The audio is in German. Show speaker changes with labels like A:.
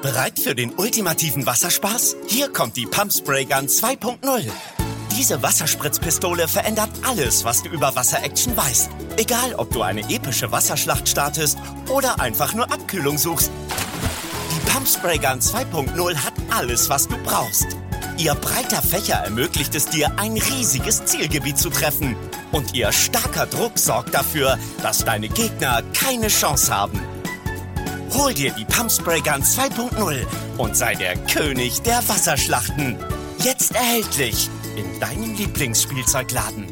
A: Bereit für den ultimativen Wasserspaß? Hier kommt die Pump Spray Gun 2.0. Diese Wasserspritzpistole verändert alles, was du über Wasser-Action weißt. Egal, ob du eine epische Wasserschlacht startest oder einfach nur Abkühlung suchst. Die Pump Spray Gun 2.0 hat alles, was du brauchst. Ihr breiter Fächer ermöglicht es dir, ein riesiges Zielgebiet zu treffen. Und ihr starker Druck sorgt dafür, dass deine Gegner keine Chance haben. Hol dir die Pump Spray Gun 2.0 und sei der König der Wasserschlachten. Jetzt erhältlich in deinem Lieblingsspielzeugladen.